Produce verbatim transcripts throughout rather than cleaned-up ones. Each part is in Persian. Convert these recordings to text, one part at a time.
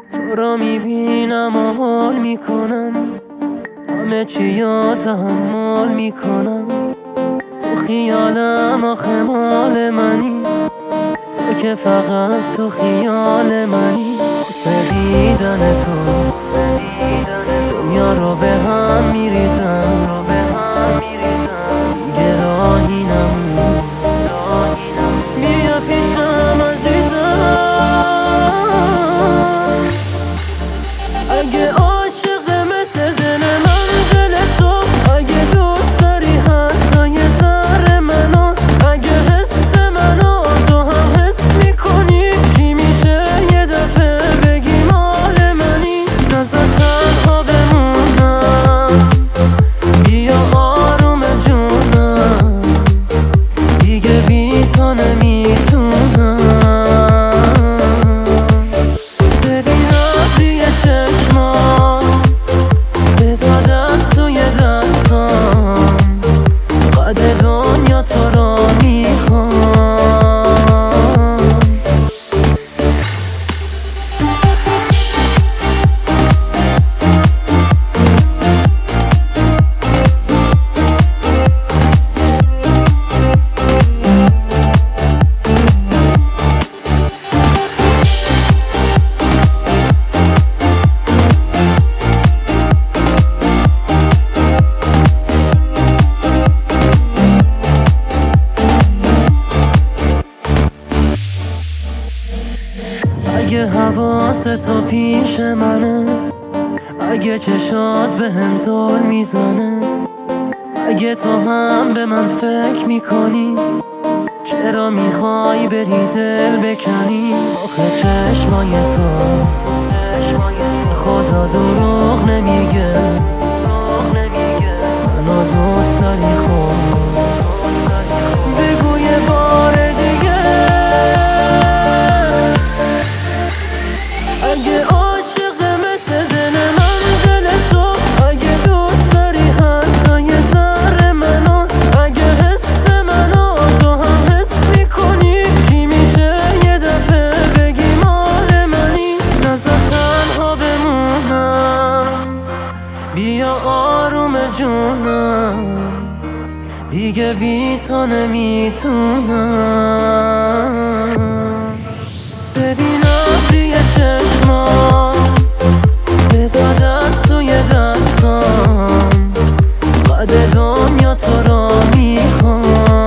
تو را میبینم و حال میکنم، همه چی یا تحمل میکنم. تو خیالم آخه مال منی، تو که فقط تو خیال منی. واسه دیدن تو دنیا رو به هم میریزم، دیگه راهی نمون. بیا پیشم عزیزم، اگه عاشق مثل دل من دل تو، اگه دوست داری حتی یه ذره منو، اگه حس منو تو هم حس میکنی، چی میشه یه دفعه بگی مال منی؟ نزد تنها بمونم، بیا آروم جونم، دیگه بی تو نمیتونم. ببینم توی چشمام، بذار دست توی دستام، قد دنیا تو رو میخوام. اگه حواست تو پیش منه، اگه چشات به هم زل میزنه، اگه تو هم به من فکر میکنی، چرا میخوای بری دل بکنی؟ آخه چشمای تو خدا دروغ نمیگه، منو دوست داری خود، بگو یه بار دیگه. اگه عاشق مثل دل من دل تو، اگه دوست داری حتی یه ذره منو، اگه حس منو تو هم حس میکنی، چی میشه یه دفعه بگی مال منی؟ نزد تنها بمونم، بیا آروم جونم، دیگه بی تو نمیتونم. ببینم توی چشمام، بذار دست توی دستام، قد دنیا تو رو میخوام.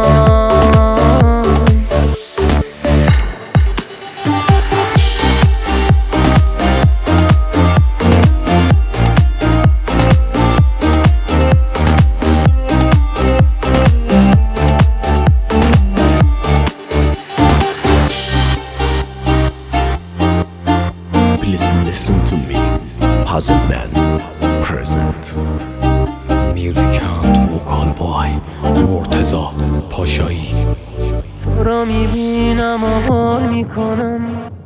Please listen to me. Puzzle Band present. Music and vocal by مرتضی پاشایی. تو را میبینم و حال میکنم،